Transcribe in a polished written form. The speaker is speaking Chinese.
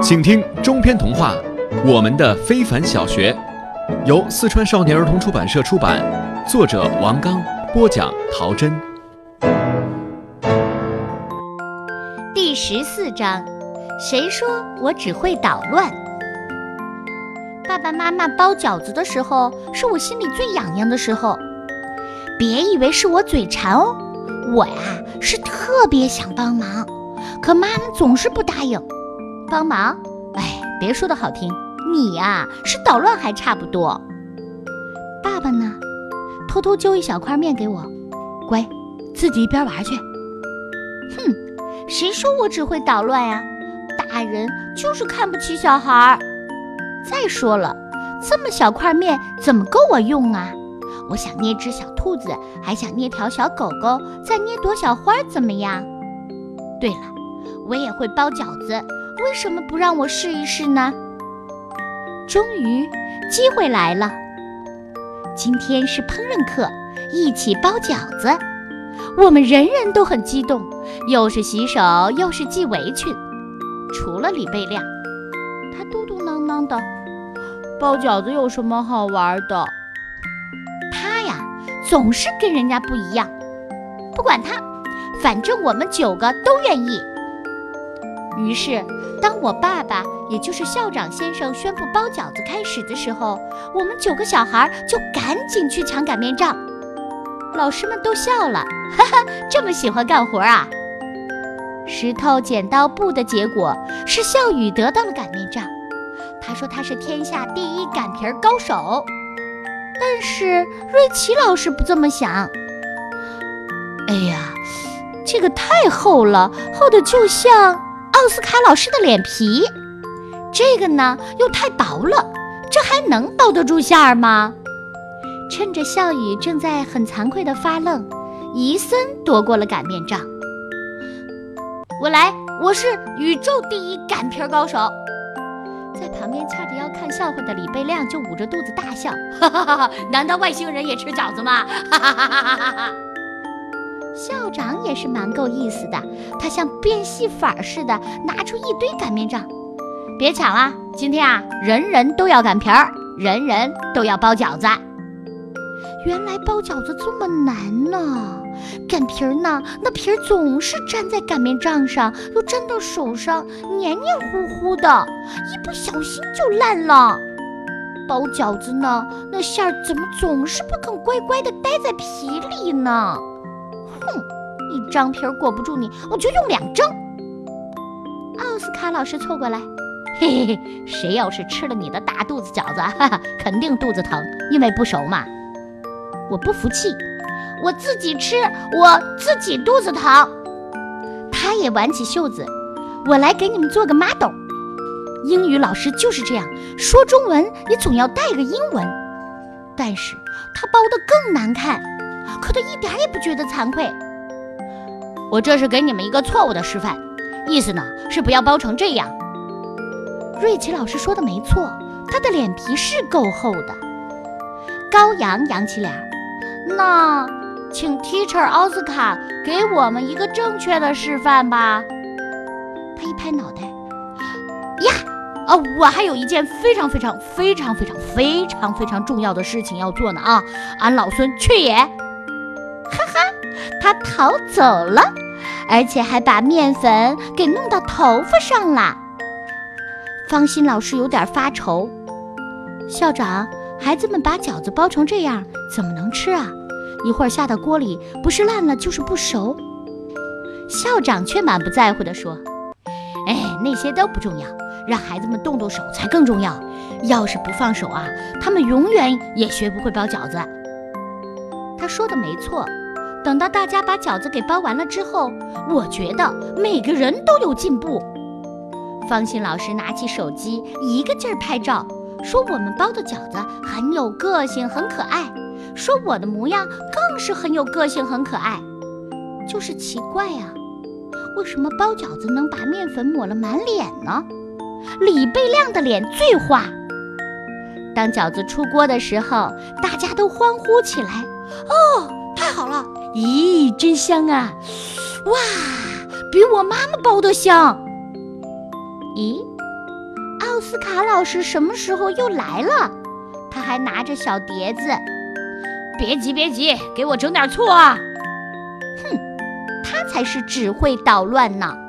请听中篇童话《我们的非凡小学》，由四川少年儿童出版社出版，作者王刚，播讲陶真。 第14章，谁说我只会捣乱？爸爸妈妈包饺子的时候，是我心里最痒痒的时候。别以为是我嘴馋哦，我呀是特别想帮忙，可妈妈总是不答应。帮忙？哎，别说的好听，你呀是捣乱还差不多。爸爸呢，偷偷揪一小块面给我，乖，自己一边玩去。哼，谁说我只会捣乱呀？大人就是看不起小孩。再说了，这么小块面怎么够我用啊？我想捏只小兔子，还想捏条小狗狗，再捏朵小花，怎么样？对了，我也会包饺子，为什么不让我试一试呢？终于，机会来了。今天是烹饪课，一起包饺子。我们人人都很激动，又是洗手，又是系围裙。除了李贝亮，他嘟嘟囔囔的，包饺子有什么好玩的？他呀，总是跟人家不一样。不管他，反正我们9个都愿意。于是，当我爸爸，也就是校长先生宣布包饺子开始的时候，我们9个小孩就赶紧去抢擀面杖。老师们都笑了，哈哈，这么喜欢干活啊！石头剪刀布的结果是笑宇得到了擀面杖，他说他是天下第一擀皮高手。但是瑞奇老师不这么想。哎呀，这个太厚了，厚的就像奥斯卡老师的脸皮。这个呢又太薄了，这还能包得住馅儿吗？趁着笑宇正在很惭愧地发愣，伊森夺过了擀面杖。我来，我是宇宙第一擀皮高手。在旁边翘着腰看笑话的李贝亮就捂着肚子大笑，哈哈哈哈！难道外星人也吃饺子吗？哈哈哈哈哈哈！校长也是蛮够意思的，他像变戏法似的拿出一堆擀面杖。别抢了，今天啊，人人都要擀皮儿，人人都要包饺子。原来包饺子这么难呢，擀皮儿呢，那皮儿总是粘在擀面杖上，又粘到手上，黏黏糊糊的，一不小心就烂了。包饺子呢，那馅儿怎么总是不肯乖乖地待在皮里呢？哼，一张皮儿裹不住你，我就用2张。奥斯卡老师凑过来，嘿嘿嘿，谁要是吃了你的大肚子饺子，哈哈，肯定肚子疼，因为不熟嘛。我不服气，我自己吃，我自己肚子疼。他也挽起袖子，我来给你们做个 model。英语老师就是这样，说中文也总要带个英文。但是他包得更难看，可他一点也不觉得惭愧。我这是给你们一个错误的示范，意思呢是不要包成这样。瑞奇老师说的没错，他的脸皮是够厚的。高阳扬起脸，那请 Teacher 奥斯卡给我们一个正确的示范吧。他一拍脑袋，呀，我还有一件非常重要的事情要做呢啊！俺老孙去也！哈哈，他逃走了，而且还把面粉给弄到头发上了。方心老师有点发愁，校长，孩子们把饺子包成这样，怎么能吃啊？一会儿下到锅里，不是烂了就是不熟。校长却满不在乎地说，哎，那些都不重要，让孩子们动动手才更重要。要是不放手啊，他们永远也学不会包饺子。他说的没错，等到大家把饺子给包完了之后，我觉得每个人都有进步。方心老师拿起手机，一个劲儿拍照，说我们包的饺子很有个性，很可爱，说我的模样更是很有个性，很可爱。就是奇怪啊，为什么包饺子能把面粉抹了满脸呢？李贝亮的脸最花。当饺子出锅的时候，大家都欢呼起来，哦，太好了，咦，真香啊，哇，比我妈妈包的香。咦， 奥斯卡老师什么时候又来了？他还拿着小碟子。 别急别急，给我整点醋啊！ 他才是只会捣乱呢。